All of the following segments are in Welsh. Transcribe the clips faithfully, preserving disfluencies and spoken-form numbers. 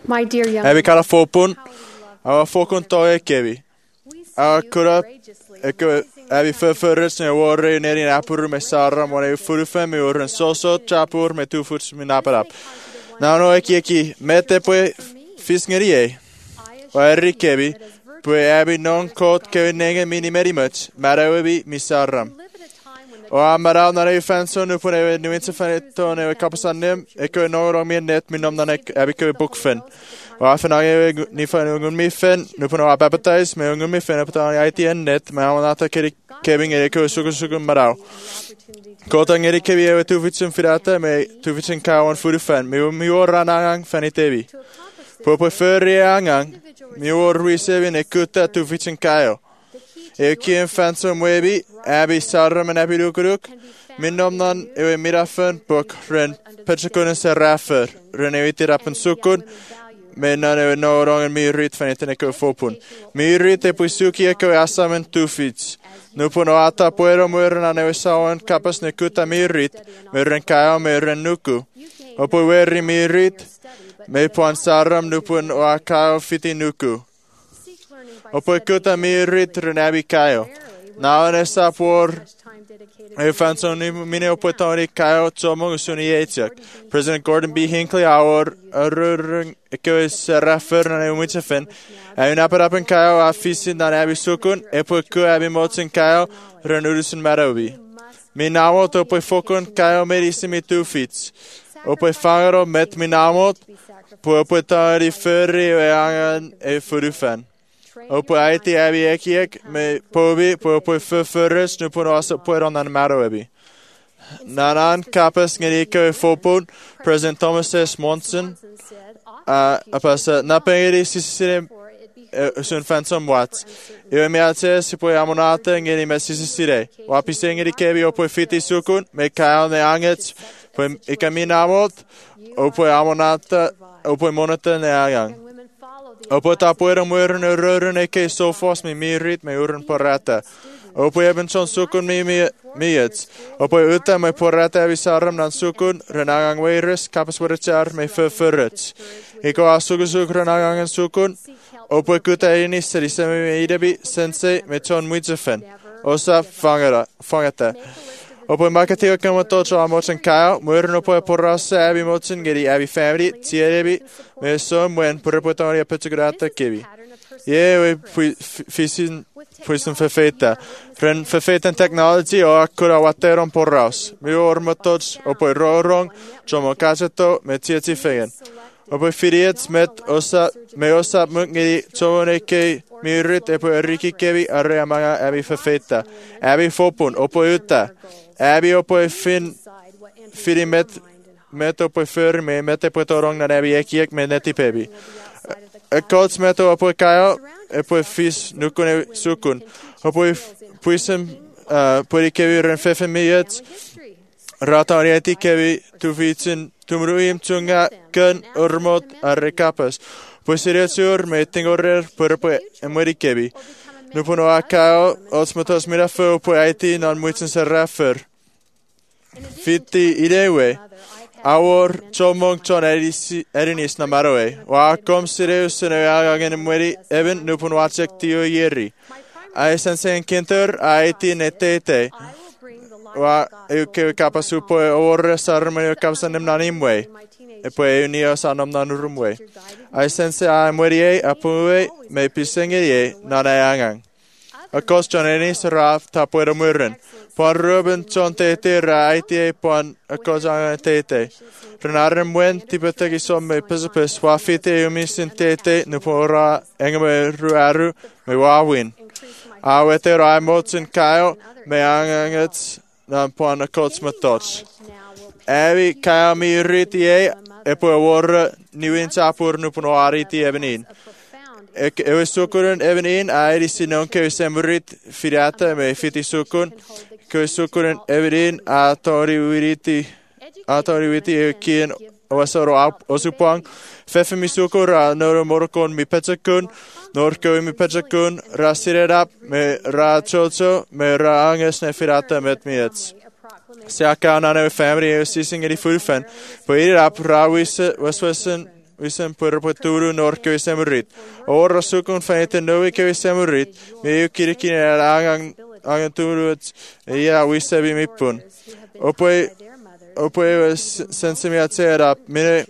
My dear young Ebi kara fopun, how we love awa fokun toye kebi. We see Awa you kura, courageously eko rising ebi with kindness. fyrfyrus ne wore nerin apur me sarra mone furufen me urren soso chapur me tufuts me naparap. Na no eki eki mete pue fisngerie. I Wa assure erri you kebi, that as virtuous pue ebi non as kot God kebi nenge mini meri much, marawebi mi sarram. we live at a time when the O amaraw na rei fanso nu pune we nuinse fanito ne we kapasanem, eko no rong mi net mi nom na nek ebi kebi bukfen. O afanage ni fan ungun mi fen, nu pune wa baptize, me ungun mi fen, apata I T N net, me amanata keri kebing eko sugun sugun maraw. Kota ngeri kebi ewe tufitsun firata, me tufitsun kawan furu fan, me mi orra nangang fanitebi. Popo förri angang, mi orri sevin ekuta tufitsun kayo. Eukien fansom webi, abi sarram en abi lukuruk, min nomnan ewe mirafen bok ren petsakunen se raffer, ren ewe tirapen sukun, men nan ewe no rongen mi ryt faniten eko fopun. Mi ryt e puisuki eko asamen tufits. Nupun o ata puero mueren an ewe sawan kapas ne kuta mi ryt, mueren kayo mueren nuku. Opo weri mi ryt, me puan sarram nupun o akayo fiti nuku. Opo kuta mi ryt ren abi kayo. Naon esa por e fanson ni mine opo tori kayo tomo usuni etjak. President Gordon B. Hinckley our arurung eko is refer na e muitsefen. E naparapen kayo afisin dan abi sukun epo ku abi motsin kayo ren urusun marobi. Mi namot opo fokun kayo medisimi two feet. Opo fangaro met mi namot po opo tori furri e angan e furufen. Opo aiti abi ekiek me pobi po opo fyrfyrus nu pun osa pueron an maro ebi. Nanan kapas ngeriko e fopun President Thomas S. Monson a apasa napengeri sisire sun fansom watts. Io mi ate si poi amonata ngeri me sisire. Wapise ngeri kebi opo fiti sukun me kaon ne angets po ikaminamot opo amonata opo monata ne agang. Opo tapuera mueren urren eke sofos mi mirit me urren porrata. Opo eben son sukun mi miets. Opo uta me porrata vi sarram nan sukun renagang weiris kapas warichar me fyrfyrrits. Iko asugusuk renagangan sukun. Opo kuta inis serisemi me idebi sense me ton muitsefen. Osa fangara fangata. Opo makatio kama tocho amotsen kayo, mueren opo porrasa abi motsen geri abi family, tierebi, me so mwen purrepotoria petsugrata kebi. Ye we fisin puisen fefeta. Ren fefetan technology o akura wateron porras. Mi ormotots opo rorong, chomo kaseto, me tieti fegen. Opo firiets met osa, me osa mungeri chomone mirit epo eriki kebi arre amanga abi fefeta. Abi fopun, opo uta. Abi opo fin firi met met opo fyr me met epo torong na abi ekiek me neti pebi. Kots meto opo kayo epo fis nukune sukun. Opo puisem puri kebi ren fefe miets rata orienti kebi tu vitsin tumruim tunga kun urmot arre kapas. Puisiret sur me tingorer purpo emori kebi. Nupuno akao osmotos mirafu opo aiti non muitsen se refer. Fiti idewe. Awor chomong chon erinis na maroe. Wa kom sireus ne agangen mweri even nupun wachek tio yeri. Ai sensen kinter aiti netete. Wa uke kapasupo or sarme kapsanem nanimwe. Epo unio sanom nanurumwe. Ai sense ai mweri apuwe me pisengeye nanayangang. Akos chon enis raf tapuera muren. Pon Ruben chon tete raiti pon akos angan tete. Renaren mwen tipetegi som me pesapes wafite umisin tete nupora engame ruaru me wawin. Awete rai motsin kayo me angangets nan pon akots matots. Evi kayo mi ritie epo warra niwin chapur nupon ariti ebenin. Ewe sukurun ebenin airi sinon ke semrit firata me fiti sukun. Ke sukurun ebenin a tori wiriti Atori witi e kien wasoro osupang fefemi sukur a noro morokon mi petsakun norko mi petsakun rasirerap me ra chocho me ra anges ne firata met miets. Se akana no family e sising eri fulfen. Po irap ra wisse waswasen wisem pur po turu nor ke wisem rit. Ora sukun fanite novi ke wisem rit. Me eu kirikine angang angang turu ja wisebi mipun. Opoi opoi sensimi atsera mine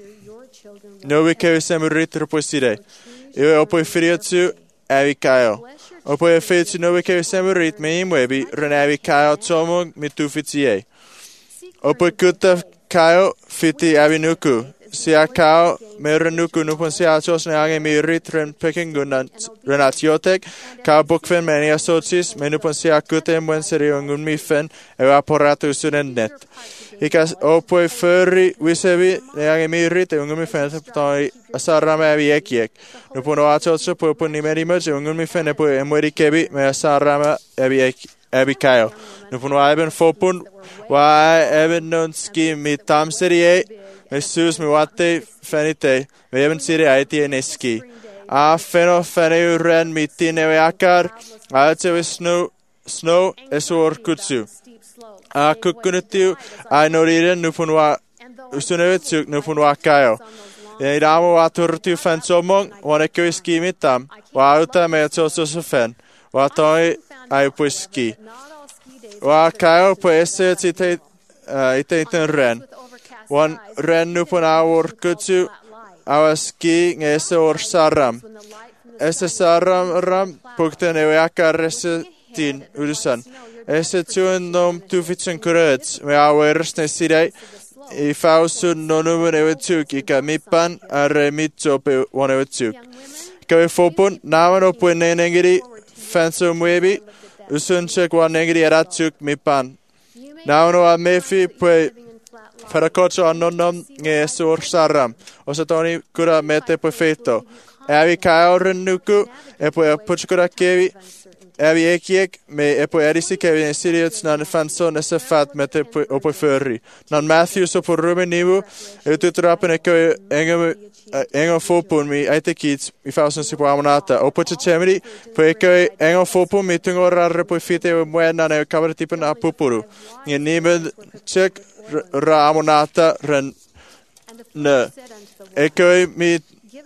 novi ke wisem rit roposire. Eu opoi friotsu avi kaio. Opoi feitsu novi ke wisem rit me imwebi renavi kaio tomo mitufitie. Opoi kuta kaio fiti avi nuku. Sia kao merenuku nupon sia tos ne ange mi ritren pekingun renatiotek kao bukfen meni asocis menupon sia kute mwen seri ongun mi fen evaporatu sunen net. Ikas opoi furri wisebi ne ange mi rit ongun mi fen toi asarame avi ekiek. Nupon o atotso popon ni meri merge ongun mi fen epoi emweri kebi me asarame avi ekiek. Abi kaio. Nupon wa eben fopun wa eben non ski mi tamserie me sus mi wate fenite me eben sire aiti eneski. A feno fene ren mi tine we akar a te we snow snow esor kutsu. A kukunutiu a noriren nupon wa usunevetuk nupon wa kaio. Ja idamo wa turtu fen somong wane koi ski mitam wa uta me toso so fen. Wa toi ai puski. Wa kaio po esse ite ite ten ren. Wan ren nupon awor kutsu awaski ngese or saram. Esse saram ram pukten ewe akaresse tin urusan. Esse tuen nom tufitsen kurets me awersne sirei i fausun nonumen ewe tuk ika mipan arre mitsope wan ewe tuk. Kawe fopun naman opuen nenengiri fanso mwebi usun chek wan nengiri eratuk mipan. Naman o amefi pue Farakocho annonom nge sur saram. Osa toni kura mete perfetto. Avi kao renuku e poi puchkura kevi. Avi ekiek me e poi erisi kevi en sirius nan fanso nesse fat mete o poi förri. Nan Matthew so por rumen nivu e tutrapen e koe engem engem fopun mi aite kits mi fausen si po amonata. O poi chemri poi koe engem fopun mi tungorarre poi fite e muena ne kabar tipen a pupuru. Nge nimen check ra amonata ren ne. E koe mi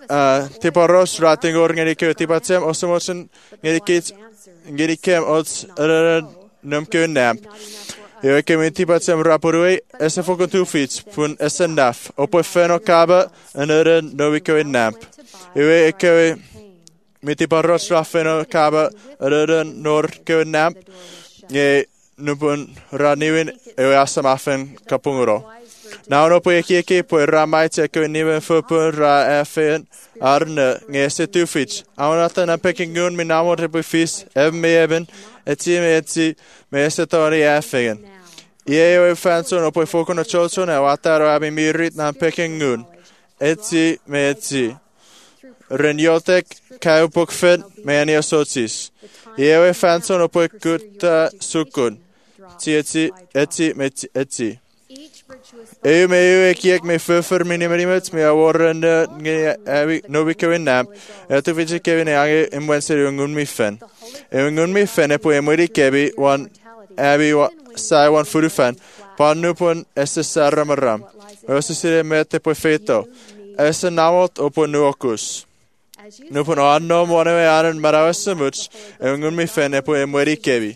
tipo ros ratingor ngeri koe tipatsem osomosen ngeri kits ngeri kem ots num koe namp. Eu ke mi tipatsem rapurui esse fokon tu fits pun esse naf. Opo feno kaba enere novi koe namp. Eu e koe mi tipo ros ra feno kaba enere nor koe namp. Nge nupun ra niwin eu asam afen kapunguro. Now no poi kieki poi ra mai te koe niwen fupun ra efen arne nge se tu fits. Aonata na pekingun mi namo te poi fis even me even eti me eti me ese tori efen. Ie o fanso no poi fokon o cholso ne wataro abi mirit na pekingun. Eti me eti. Reniotek kai bukfen me ani asocis. Ie o fanso no poi kuta sukun. Ti eti eti me eti. Eu me eu ekiek me fuffer minimerimet me aworren nge novi koe namp. E tu viji kevin e ange imwenseri ungun mi fen. E ungun mi fen e po e mwiri kebi wan abi sai wan furu fen. Pan nupon esse sarra maram. Osse sire mete po feto. Esse namot opo nuokus. Nupon annom wanewe anen marawesse much. E ungun mi fen e po e mwiri kebi.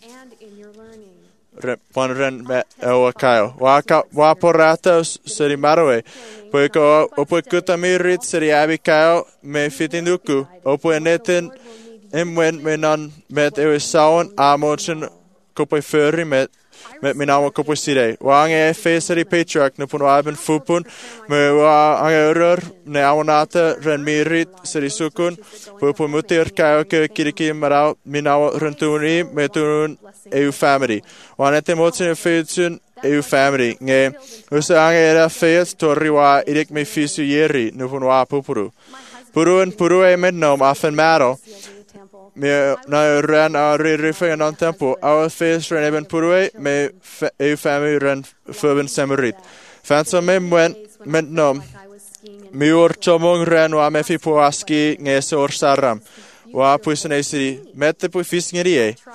Pan ren me o kaio. Wa ka wa porata seri maroe. Poi ko opo kuta mirit seri abi kaio me fitinduku. Opo neten emwen me nan met e saun amochen ko poi förri met met min amo ko poi sire. Wa ange fe seri patriarch no pon aben fupun me wa ange urur ne amonata ren mirit seri sukun. Poi po mutir kaio ke kiriki marau min amo rentuni me turun eu family. Wanete motsin feitsun eu family. Nge usa ange era feits torri wa idik me fisu yeri nu pon wa pupuru. Puruen puru e mednom afen maro. Me na ren a rife non tempo. Our feits ren eben purue me eu family ren furben semerit. Fanso me mwen mednom. Mi ur chomong ren wa me fi poaski nge sor saram. Wa puisen esiri mette pu fisngeri e.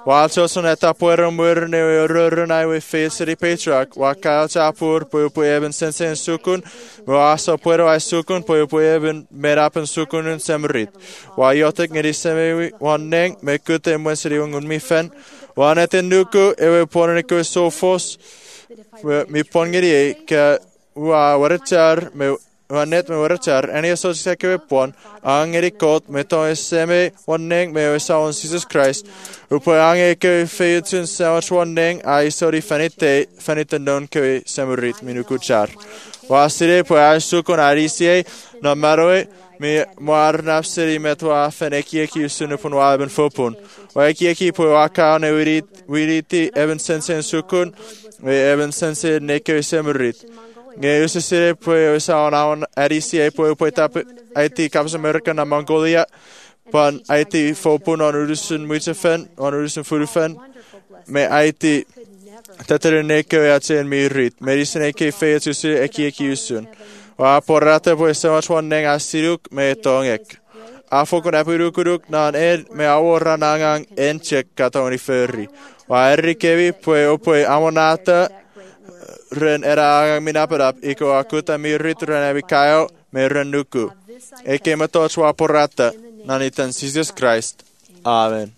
Walcho son etapwero mwyrne o rurunai we fesiri petrak. Wakao chapur po po eben sensen sukun. Waso puero ai sukun po po eben merapen sukunun semrit. Wa yotek ngedi semewi wanneng me kute mwesiri ungun mifen. Waneten nuku ewe porniku sofos. Mi pongeri ke wa warachar me Wanet me warachar eni asocia ke pon angeri kot me to seme wanneng me sa on Jesus Christ upo ange ke feutun sa wanneng ai sorry fanite fanite non ke semurit minuku char wasire po asu kon arisie no maroe me moar nafseri metwa feneki ki sunu pon wa ben fopon wa ki ki po aka ne wirit wiriti even sensen sukun me even sense ne ke semurit Nge usisire pwe usa on arisia pwe pwe tap aiti Caps America na Mongolia pan aiti fopun on urusun muitefen on urusun furufen me aiti tateruneke atsen mirit medisineke feetusu eki eki usun wa porrata pwe samas wanneng asiruk me tongek afokon apurukuduk nan ed me aworra nangang enchek katoni ferri wa erikevi pwe opwe amonata Ren era minapadap iko akuta mirit ren abikayo me renuku. Eke matochwa porata nanitan Jesus Christ. Amen.